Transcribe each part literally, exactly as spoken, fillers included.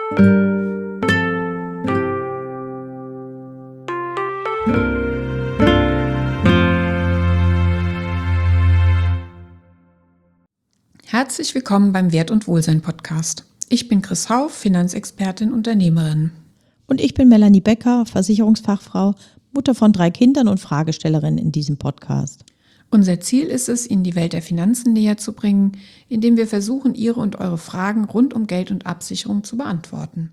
Herzlich willkommen beim Wert und Wohlsein Podcast. Ich bin Chris Hauff, Finanzexpertin, Unternehmerin. Und ich bin Melanie Becker, Versicherungsfachfrau, Mutter von drei Kindern und Fragestellerin in diesem Podcast. Unser Ziel ist es, Ihnen die Welt der Finanzen näher zu bringen, indem wir versuchen, Ihre und eure Fragen rund um Geld und Absicherung zu beantworten.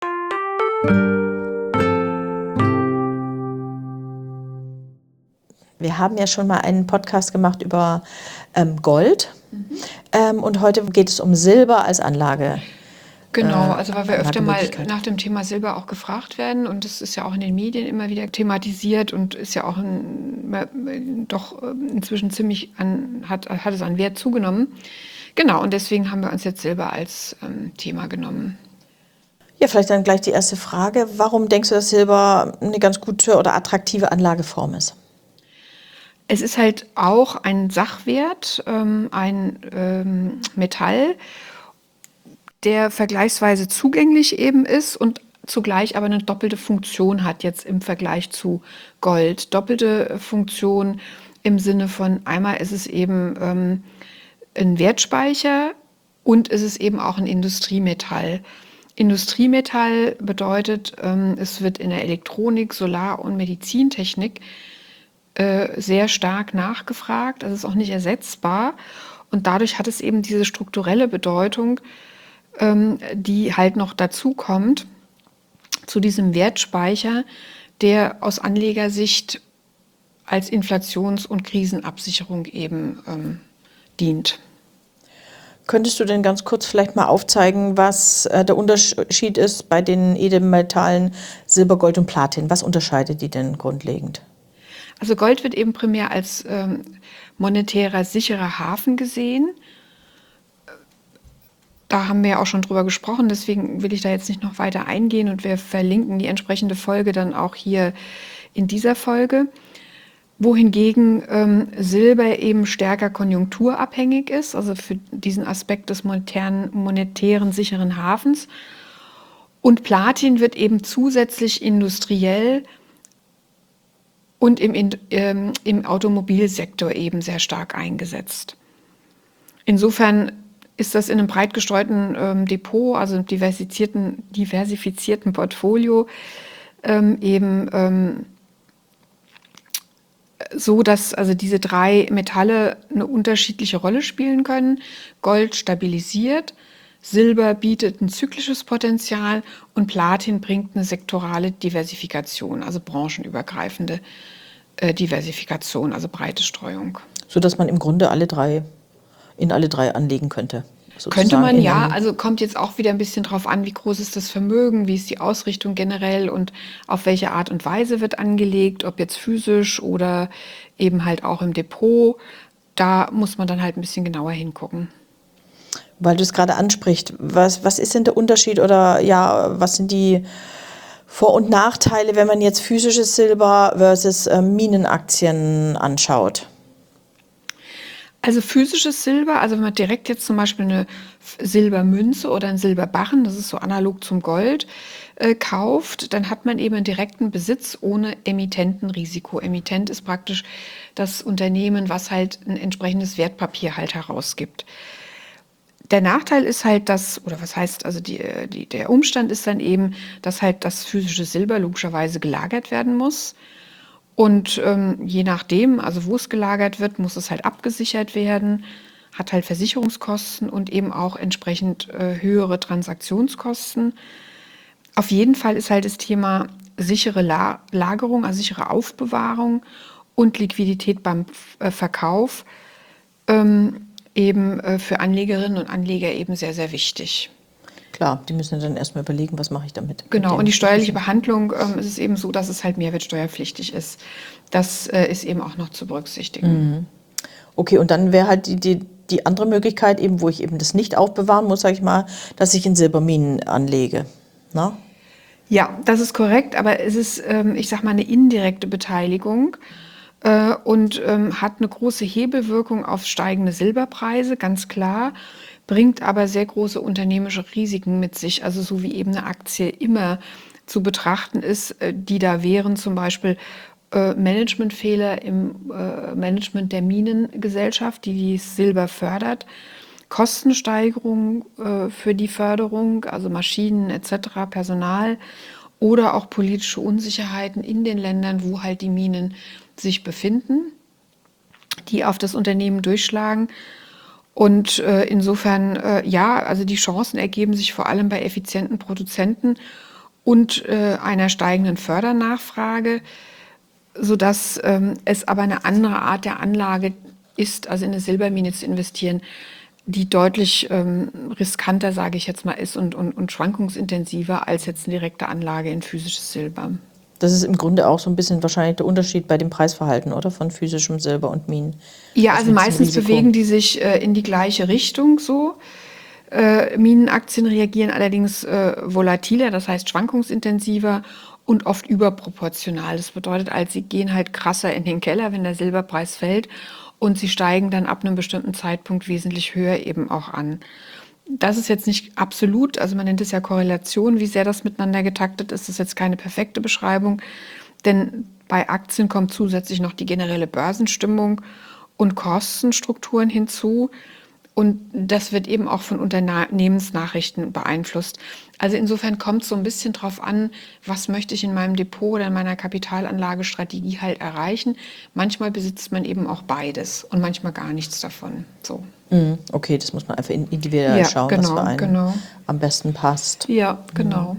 Wir haben ja schon mal einen Podcast gemacht über ähm, Gold mhm. ähm, und heute geht es um Silber als Anlage. Genau, also weil wir öfter mal nach dem Thema Silber auch gefragt werden und es ist ja auch in den Medien immer wieder thematisiert und ist ja auch ein, doch inzwischen ziemlich an, hat, hat es an Wert zugenommen. Genau, und deswegen haben wir uns jetzt Silber als ähm, Thema genommen. Ja, vielleicht dann gleich die erste Frage. Warum denkst du, dass Silber eine ganz gute oder attraktive Anlageform ist? Es ist halt auch ein Sachwert, ähm, ein ähm, Metall, der vergleichsweise zugänglich eben ist und zugleich aber eine doppelte Funktion hat jetzt im Vergleich zu Gold. Doppelte Funktion im Sinne von, einmal ist es eben ähm, ein Wertspeicher und ist es eben auch ein Industriemetall. Industriemetall bedeutet, ähm, es wird in der Elektronik, Solar- und Medizintechnik äh, sehr stark nachgefragt. Das ist auch nicht ersetzbar und dadurch hat es eben diese strukturelle Bedeutung, die halt noch dazu kommt, zu diesem Wertspeicher, der aus Anlegersicht als Inflations- und Krisenabsicherung eben ähm, dient. Könntest du denn ganz kurz vielleicht mal aufzeigen, was äh, der Unterschied ist bei den Edelmetallen Silber, Gold und Platin? Was unterscheidet die denn grundlegend? Also Gold wird eben primär als ähm, monetärer sicherer Hafen gesehen. Da haben wir ja auch schon drüber gesprochen, deswegen will ich da jetzt nicht noch weiter eingehen und wir verlinken die entsprechende Folge dann auch hier in dieser Folge. Wohingegen ähm, Silber eben stärker konjunkturabhängig ist, also für diesen Aspekt des monetären, monetären sicheren Hafens. Und Platin wird eben zusätzlich industriell und im, ähm, im Automobilsektor eben sehr stark eingesetzt. Insofern ist das in einem breit gestreuten ähm, Depot, also diversifizierten, diversifizierten Portfolio, ähm, eben ähm, so, dass also diese drei Metalle eine unterschiedliche Rolle spielen können. Gold stabilisiert, Silber bietet ein zyklisches Potenzial und Platin bringt eine sektorale Diversifikation, also branchenübergreifende äh, Diversifikation, also breite Streuung. So dass man im Grunde alle drei in alle drei anlegen könnte. Könnte man, ja. Also kommt jetzt auch wieder ein bisschen drauf an, wie groß ist das Vermögen, wie ist die Ausrichtung generell und auf welche Art und Weise wird angelegt, ob jetzt physisch oder eben halt auch im Depot. Da muss man dann halt ein bisschen genauer hingucken. Weil du es gerade ansprichst, was, was ist denn der Unterschied oder ja, was sind die Vor- und Nachteile, wenn man jetzt physisches Silber versus äh, Minenaktien anschaut? Also physisches Silber, also wenn man direkt jetzt zum Beispiel eine Silbermünze oder einen Silberbarren, das ist so analog zum Gold, äh, kauft, dann hat man eben einen direkten Besitz ohne Emittentenrisiko. Emittent ist praktisch das Unternehmen, was halt ein entsprechendes Wertpapier halt herausgibt. Der Nachteil ist halt, dass, oder was heißt, also die, die, der Umstand ist dann eben, dass halt das physische Silber logischerweise gelagert werden muss. Und ähm, je nachdem, also wo es gelagert wird, muss es halt abgesichert werden, hat halt Versicherungskosten und eben auch entsprechend äh, höhere Transaktionskosten. Auf jeden Fall ist halt das Thema sichere La- Lagerung, also sichere Aufbewahrung und Liquidität beim äh, Verkauf ähm, eben äh, für Anlegerinnen und Anleger eben sehr, sehr wichtig. Klar, die müssen dann erstmal überlegen, was mache ich damit. Genau, und die steuerliche Behandlung ähm, ist es eben so, dass es halt mehrwertsteuerpflichtig ist. Das äh, ist eben auch noch zu berücksichtigen. Mhm. Okay, und dann wäre halt die, die, die andere Möglichkeit, eben, wo ich eben das nicht aufbewahren muss, sage ich mal, dass ich in Silberminen anlege. Na? Ja, das ist korrekt, aber es ist, ähm, ich sag mal, eine indirekte Beteiligung äh, und ähm, hat eine große Hebelwirkung auf steigende Silberpreise, ganz klar. bringt aber sehr große unternehmerische Risiken mit sich. Also so wie eben eine Aktie immer zu betrachten ist, äh, die da wären zum Beispiel äh, Managementfehler im äh, Management der Minengesellschaft, die die Silber fördert, Kostensteigerung äh, für die Förderung, also Maschinen et cetera, Personal oder auch politische Unsicherheiten in den Ländern, wo halt die Minen sich befinden, die auf das Unternehmen durchschlagen. Und äh, insofern, äh, ja, also die Chancen ergeben sich vor allem bei effizienten Produzenten und äh, einer steigenden Fördernachfrage, sodass ähm, es aber eine andere Art der Anlage ist, also in eine Silbermine zu investieren, die deutlich ähm, riskanter, sage ich jetzt mal, ist und, und, und schwankungsintensiver als jetzt eine direkte Anlage in physisches Silber. Das ist im Grunde auch so ein bisschen wahrscheinlich der Unterschied bei dem Preisverhalten, oder? Von physischem Silber und Minen. Ja, Was also mit diesem meistens Risiko? bewegen die sich äh, in die gleiche Richtung so. Äh, Minenaktien reagieren allerdings äh, volatiler, das heißt schwankungsintensiver und oft überproportional. Das bedeutet, also sie gehen halt krasser in den Keller, wenn der Silberpreis fällt, und sie steigen dann ab einem bestimmten Zeitpunkt wesentlich höher eben auch an. Das ist jetzt nicht absolut, also man nennt es ja Korrelation, wie sehr das miteinander getaktet ist. Das ist jetzt keine perfekte Beschreibung, denn bei Aktien kommt zusätzlich noch die generelle Börsenstimmung und Kostenstrukturen hinzu. Und das wird eben auch von Unternehmensnachrichten beeinflusst. Also insofern kommt es so ein bisschen drauf an, was möchte ich in meinem Depot oder in meiner Kapitalanlagestrategie halt erreichen. Manchmal besitzt man eben auch beides und manchmal gar nichts davon. So. Mhm, okay, das muss man einfach individuell Ja, schauen, was für genau, einen genau. am besten passt. Ja, genau.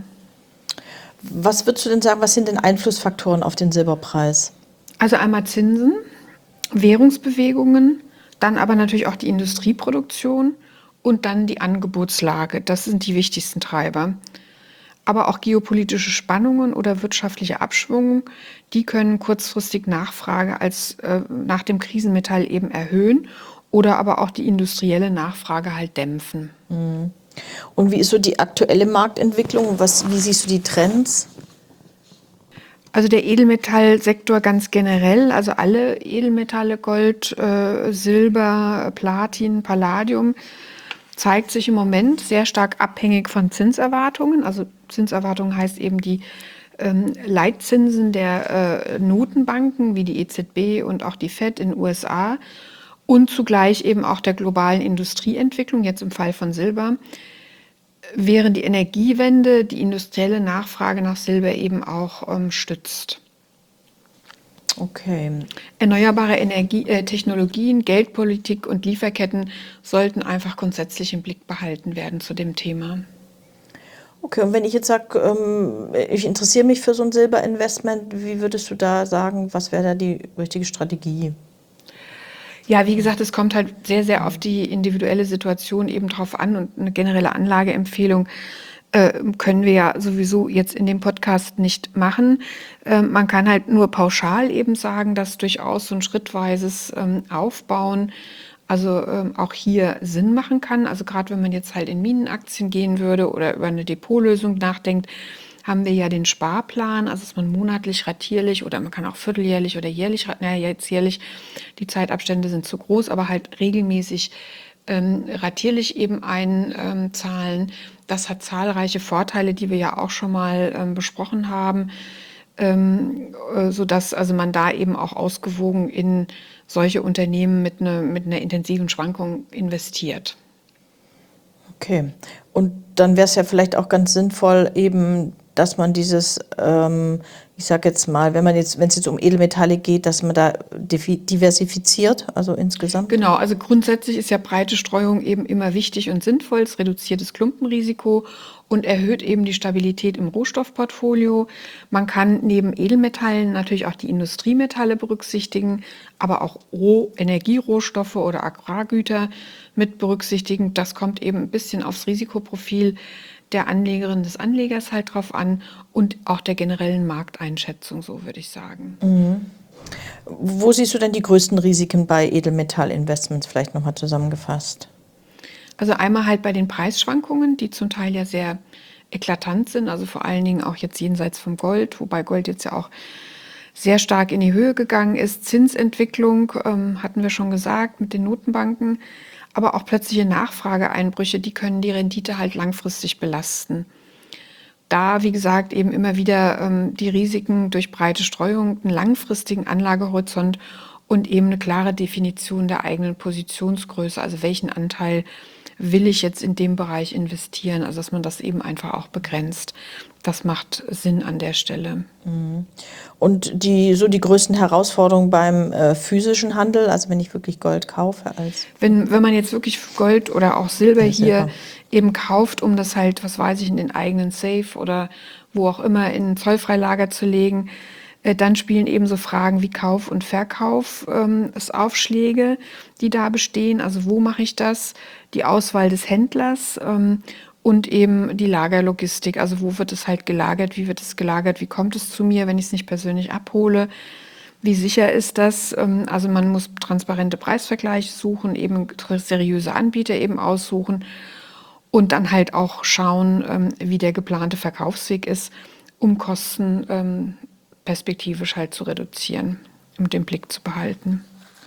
Was würdest du denn sagen, was sind denn Einflussfaktoren auf den Silberpreis? Also einmal Zinsen, Währungsbewegungen, dann aber natürlich auch die Industrieproduktion und dann die Angebotslage. Das sind die wichtigsten Treiber. Aber auch geopolitische Spannungen oder wirtschaftliche Abschwung, die können kurzfristig Nachfrage als äh, nach dem Krisenmetall eben erhöhen oder aber auch die industrielle Nachfrage halt dämpfen. Und wie ist so die aktuelle Marktentwicklung? Was, wie siehst du die Trends? Also der Edelmetallsektor ganz generell, also alle Edelmetalle, Gold, äh, Silber, Platin, Palladium, zeigt sich im Moment sehr stark abhängig von Zinserwartungen. Also Zinserwartungen heißt eben die ähm, Leitzinsen der äh, Notenbanken wie die E Z B und auch die Fed in den U S A und zugleich eben auch der globalen Industrieentwicklung, jetzt im Fall von Silber, während die Energiewende die industrielle Nachfrage nach Silber eben auch ähm, stützt. Okay. Erneuerbare Energie, äh, Technologien, Geldpolitik und Lieferketten sollten einfach grundsätzlich im Blick behalten werden zu dem Thema. Okay, und wenn ich jetzt sage, ähm, ich interessiere mich für so ein Silberinvestment, wie würdest du da sagen, was wäre da die richtige Strategie? Ja, wie gesagt, es kommt halt sehr, sehr auf die individuelle Situation eben drauf an und eine generelle Anlageempfehlung äh, können wir ja sowieso jetzt in dem Podcast nicht machen. Äh, man kann halt nur pauschal eben sagen, dass durchaus so ein schrittweises ähm, Aufbauen also ähm, auch hier Sinn machen kann. Also gerade wenn man jetzt halt in Minenaktien gehen würde oder über eine Depotlösung nachdenkt, haben wir ja den Sparplan, also dass man monatlich, ratierlich oder man kann auch vierteljährlich oder jährlich, naja, jetzt jährlich, die Zeitabstände sind zu groß, aber halt regelmäßig ähm, ratierlich eben einzahlen. Das hat zahlreiche Vorteile, die wir ja auch schon mal ähm, besprochen haben, ähm, äh, sodass also man da eben auch ausgewogen in solche Unternehmen mit, ne, mit einer intensiven Schwankung investiert. Okay. Und dann wäre es ja vielleicht auch ganz sinnvoll, eben, dass man dieses, ähm, ich sage jetzt mal, wenn man jetzt, wenn es jetzt um Edelmetalle geht, dass man da divi- diversifiziert, also insgesamt. Genau, also grundsätzlich ist ja breite Streuung eben immer wichtig und sinnvoll. Es reduziert das Klumpenrisiko und erhöht eben die Stabilität im Rohstoffportfolio. Man kann neben Edelmetallen natürlich auch die Industriemetalle berücksichtigen, aber auch Roh Energierohstoffe oder Agrargüter mit berücksichtigen. Das kommt eben ein bisschen aufs Risikoprofil der Anlegerin, des Anlegers halt drauf an und auch der generellen Markteinschätzung, so würde ich sagen. Wo siehst du denn die größten Risiken bei Edelmetallinvestments, vielleicht nochmal zusammengefasst? Also einmal halt bei den Preisschwankungen, die zum Teil ja sehr eklatant sind, also vor allen Dingen auch jetzt jenseits vom Gold, wobei Gold jetzt ja auch sehr stark in die Höhe gegangen ist. Zinsentwicklung ähm, hatten wir schon gesagt mit den Notenbanken, aber auch plötzliche Nachfrageeinbrüche, die können die Rendite halt langfristig belasten. Da, wie gesagt, eben immer wieder ähm, die Risiken durch breite Streuung, einen langfristigen Anlagehorizont und eben eine klare Definition der eigenen Positionsgröße, also welchen Anteil will ich jetzt in dem Bereich investieren, also dass man das eben einfach auch begrenzt. Das macht Sinn an der Stelle. Und die, so die größten Herausforderungen beim äh, physischen Handel, also wenn ich wirklich Gold kaufe als Wenn, wenn man jetzt wirklich Gold oder auch Silber Ja, hier Silber. eben kauft, um das halt, was weiß ich, in den eigenen Safe oder wo auch immer in ein Zollfreilager zu legen, äh, dann spielen eben so Fragen wie Kauf und Verkauf ähm, es Aufschläge, die da bestehen. Also wo mache ich das? Die Auswahl des Händlers ähm, und eben die Lagerlogistik. Also wo wird es halt gelagert? Wie wird es gelagert? Wie kommt es zu mir, wenn ich es nicht persönlich abhole? Wie sicher ist das? Ähm, Also man muss transparente Preisvergleiche suchen, eben seriöse Anbieter eben aussuchen und dann halt auch schauen, ähm, wie der geplante Verkaufsweg ist, um Kosten ähm, perspektivisch halt zu reduzieren, um den Blick zu behalten.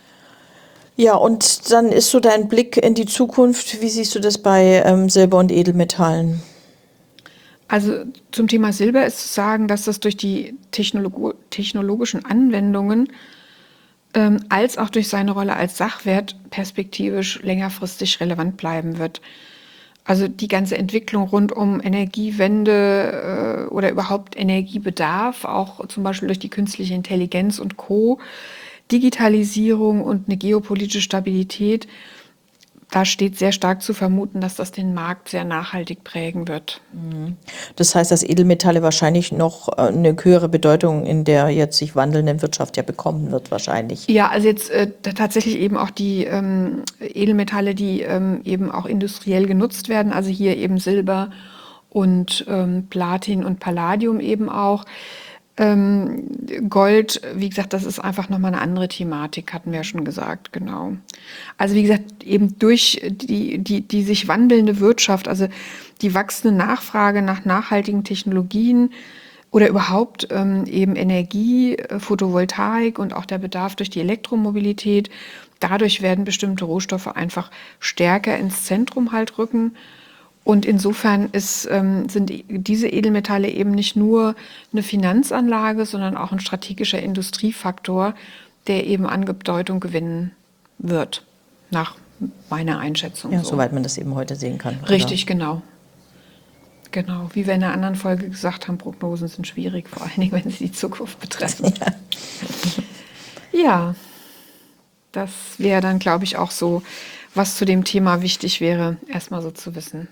Ja, und dann ist so dein Blick in die Zukunft. Wie siehst du das bei ähm, Silber und Edelmetallen? Also zum Thema Silber ist zu sagen, dass das durch die Technologo technologischen Anwendungen ähm, als auch durch seine Rolle als Sachwert perspektivisch längerfristig relevant bleiben wird. Also die ganze Entwicklung rund um Energiewende äh, oder überhaupt Energiebedarf, auch zum Beispiel durch die künstliche Intelligenz und Co., Digitalisierung und eine geopolitische Stabilität, da steht sehr stark zu vermuten, dass das den Markt sehr nachhaltig prägen wird. Das heißt, dass Edelmetalle wahrscheinlich noch äh, eine höhere Bedeutung in der jetzt sich wandelnden Wirtschaft ja bekommen wird, wahrscheinlich. Ja, also jetzt äh, tatsächlich eben auch die ähm, Edelmetalle, die ähm, eben auch industriell genutzt werden, also hier eben Silber und ähm, Platin und Palladium eben auch. Ähm, Gold, wie gesagt, das ist einfach nochmal eine andere Thematik, hatten wir ja schon gesagt, genau. Also wie gesagt, eben durch die, die, die sich wandelnde Wirtschaft, also die wachsende Nachfrage nach nachhaltigen Technologien oder überhaupt ähm, eben Energie, äh, Photovoltaik und auch der Bedarf durch die Elektromobilität, dadurch werden bestimmte Rohstoffe einfach stärker ins Zentrum halt rücken. Und insofern ist, ähm, sind diese Edelmetalle eben nicht nur eine Finanzanlage, sondern auch ein strategischer Industriefaktor, der eben an Bedeutung gewinnen wird, nach meiner Einschätzung. Ja, so. soweit man das eben heute sehen kann. oder? Richtig, genau. Genau. Wie wir in einer anderen Folge gesagt haben, Prognosen sind schwierig, vor allen Dingen, wenn sie die Zukunft betreffen. Ja, das wäre dann, glaube ich, auch so, was zu dem Thema wichtig wäre, erstmal so zu wissen.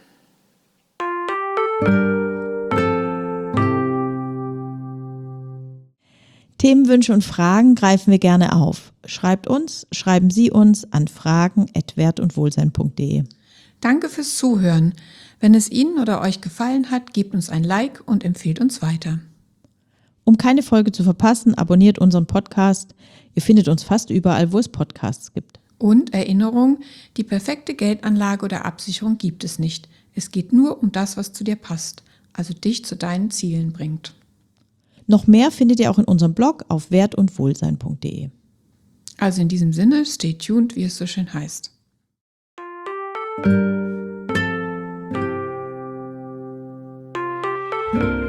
Themenwünsche und Fragen greifen wir gerne auf. Schreibt uns, schreiben Sie uns an fragen at wert und wohlsein punkt de. Danke fürs Zuhören. Wenn es Ihnen oder euch gefallen hat, gebt uns ein Like und empfehlt uns weiter. Um keine Folge zu verpassen, abonniert unseren Podcast. Ihr findet uns fast überall, wo es Podcasts gibt. Und Erinnerung, die perfekte Geldanlage oder Absicherung gibt es nicht. Es geht nur um das, was zu dir passt, also dich zu deinen Zielen bringt. Noch mehr findet ihr auch in unserem Blog auf wert und wohlsein punkt de. Also in diesem Sinne, stay tuned, wie es so schön heißt. Thank you.